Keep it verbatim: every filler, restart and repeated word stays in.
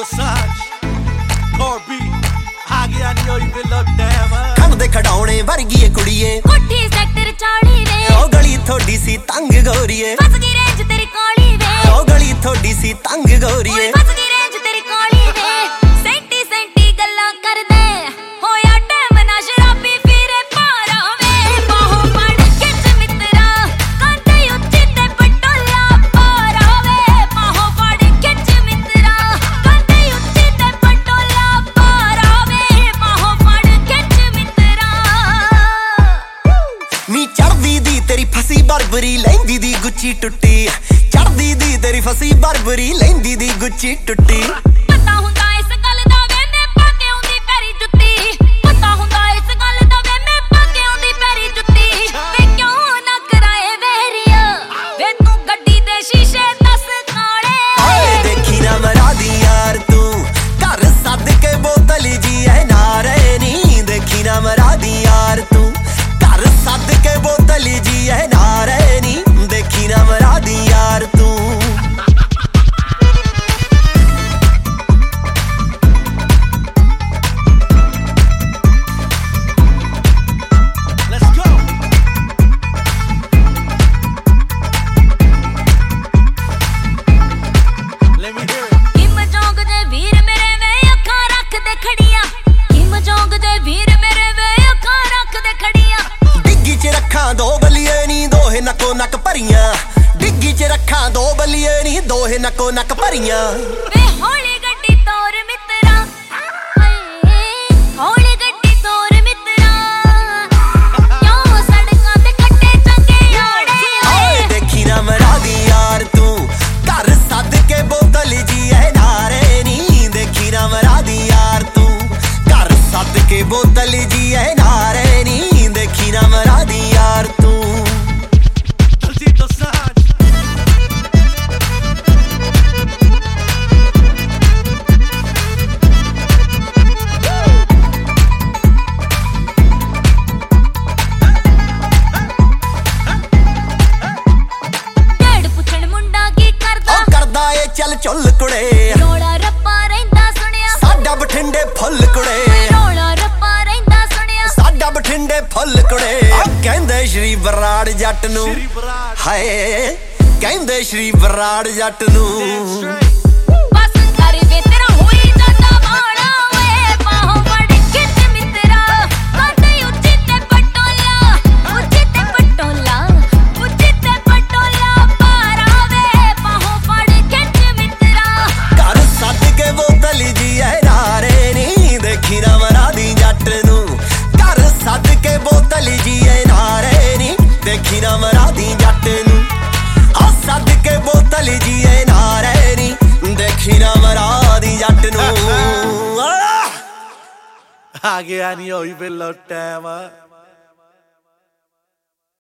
ਆ ਗਿਆ ਨੀ ਹੋਈ ਵੇਲੋ ਟਾਈਮ ਖੰਡ ਦੇ ਖਡਾਉਣੇ ਵਰਗੀ ਏ ਕੁੜੀਏ ਕੋਠੀ ਸੈਕਟਰ ਚਾਲੀ ਵੇ ਉਹ ਗਲੀ ਥੋੜੀ ਸੀ ਤੰਗ ਗੋਰੀਏ ਫਸ ਗਈ ਰੇਂਜ ਤੇਰੀ ਕਾਲੀ ਵੇ ਉਹ ਗਲੀ ਥੋੜੀ ਸੀ ਤੰਗ ਗੋਰੀਏ ਫਸ ਗਈ ਰੇਂਜ ਤੇਰੀ ਕਾਲੀ ਵੇ ਸੈਂਟੀ ਸੈਂਟੀ ਗੱਲਾਂ ਕਰਦੇ ਹੋਇਆ ਟਾਈਮ ਨਾ ਸ਼ਰਾਬੀ ਫੀਰੇ ਪਾਰਾ ਵੇ ਬਾਹੋਂ ਫੜ ਖਿੱਚ ਮਿੱਤਰਾ ਕੰਧੇ ਉੱਚੀ ਤੇ ਪਟੋਲਾ ਪਾਰਾ ਵੇ ਬਾਹੋਂ ਫੜ ਖਿੱਚ ਮਿੱਤਰਾ ਕੰਧੇ ਉੱਚੀ ਤੇ ਪਟੋਲਾ ਪਾਰਾ ਵੇ ਬਾਹੋਂ ਫੜ ਖਿੱਚ ਮਿੱਤਰਾ ਨੀ ਚੜਦੀ ਦੀ ਤੇਰੀ ਫਸੀ ਬਰਬਰੀ ਲੈਂਦੀ ਦੀ ਗੁੱਚੀ ਟੁੱਟੀ ਚੜਦੀ ਦੀ ਤੇਰੀ ਫਸੀ ਬਰਬਰੀ ਲੈਂਦੀ ਦੀ ਗੁੱਚੀ ਟੁੱਟੀ ਪਤਾ ਹੁੰਦਾ ਇਸ ਗੱਲ ਦਾ ਵੇ ਮੈਂ ਪਾ ਕੇ ਆਉਂਦੀ ਪੈਰੀ ਜੁੱਤੀ ਪਤਾ ਹੁੰਦਾ ਇਸ ਗੱਲ ਦਾ ਵੇ ਮੈਂ ਪਾ ਕੇ ਆਉਂਦੀ ਪੈਰੀ ਜੁੱਤੀ ਵੇ ਕਿਉਂ ਨਾ ਕਰਾਏ ਵੇਰੀਆ ਵੇ ਤੂੰ ਗੱਡੀ ਦੇ ਸ਼ੀਸ਼ੇ ਦਸ ਕਾਲੇ ਓਏ ਦੇਖੀ ਨਾ ਮਰਾਦੀ ਯਾਰ ਤੂੰ ਘਰ ਸੱਦ ਕੇ ਬੋਤਲ ਜੀ ਐ ਨਾ ਰਹੇ ਨੀ ਦੇਖੀ ਨਾ ਮਰਾਦੀ ਯਾਰ ਤੂੰ ਘਰ ਸੱਦ ਕੇ ਬੋਤਲ ਜੀ ਐ ਨਾ ਰਹੇ ਨੀ ਦੇਖੀ ਨਾ ਮਰਾਦੀ ਯਾਰ ਤੂੰ ਦੋ ਬਲੀਏ ਨੀ ਦੋਹੇ ਨੱਕੋ ਨੱਕ ਭਰੀਆਂ ਡਿੱਗੀ ਚ ਰੱਖਾਂ ਦੋ ਬਲੀਏ ਨੀ ਦੋਹੇ ਨੱਕੋ ਨੱਕ ਭਰੀਆਂ ਵੇ ਹੌਲੀ ਗੱਡੀ ਤੋਰ ਮਿੱਤਰਾ ਹਾਏ ਹੌਲੀ ਗੱਡੀ ਤੋਰ ਮਿੱਤਰਾ ਕਿਉਂ ਸੜਕਾਂ ਤੇ ਕੱਟੇ ਚੰਗੇ ਆੜੇ ਓਏ ਦੇਖੀ ਨਾ ਮਰਾਦੀ ਯਾਰ ਤੂੰ ਘਰ ਸੱਦ ਕੇ ਬੋਤਲ ਜੀ ਐ ਨਾਰੇ ਨੀ ਦੇਖੀ ਨਾ ਮਰਾਦੀ ਯਾਰ ਤੂੰ ਘਰ ਸੱਦ ਕੇ ਬੋਤਲ ਜੀ ਐ ਨਾਰੇ ਨੀ ਦੇਖੀ ਨਾ ਮਰਾਦੀ ਯਾਰ ਤੂੰ ਚੱਲ ਚੁੱਲ ਕੁੜੇ ਰੋਲਾ ਰੱਪਾ ਰਹਿੰਦਾ ਸੁਣਿਆ ਸਾਡਾ ਬਠਿੰਡੇ ਫੁੱਲ ਕੁੜੇ ਰੋਲਾ ਰੱਪਾ ਰਹਿੰਦਾ ਸੁਣਿਆ ਸਾਡਾ ਬਠਿੰਡੇ ਫੁੱਲ ਕੁੜੇ ਕਹਿੰਦੇ ਸ਼੍ਰੀ ਬਰਾੜ ਜੱਟ ਨੂੰ ਹਾਏ ਕਹਿੰਦੇ ਸ਼੍ਰੀ ਬਰਾੜ ਜੱਟ ਨੂੰ ਬਸ ਕਰ ਵੇ ਤੇਰਾ ਹੋਈ ਜਾਂਦਾ ਬਾਣਾ ਵੇ ਬਾਹੋਂ ਫੜ ਖਿੱਚ ਮਿੱਤਰਾ ਕੰਧੇ ਉੱਚੀ ਤੇ ਪਟੋਲਾ ਉੱਚੀ ਤੇ ਪਟੋਲਾ ਉੱਚੀ ਤੇ ਪਟੋਲਾ ਪਾਰਾ ਵੇ ਬਾਹੋਂ ਫੜ ਖਿੱਚ ਮਿੱਤਰਾ ਘਰ ਸੱਦ ਕੇ ਬੋਤਲ ਜੀ ਐ ਨਾਰੇ ਨੀ ਦੇਖੀ ਨਾ ਮਰਾਦੀ ਜੱਟ ਨੂੰ ਘਰ ਸੱਦ ਕੇ ਬੋਤਲ ਜੀ ਐ ਨਾਰੇ ਨੀ ਦੇਖੀ ਨਾ ਮਰਾਦੀ ਜੱਟ ਨੂੰ ਆ ਸੱਦ ਕੇ ਬੋਤਲ ਜੀ ਐ ਨਾਰੇ ਨੀ ਦੇਖੀ ਨਾ ਮਰਾਦੀ ਜੱਟ ਨੂੰ ਆ ਗਿਆ ਨੀ ਹੋਈ ਵੇਲੋ ਟਾਈਮ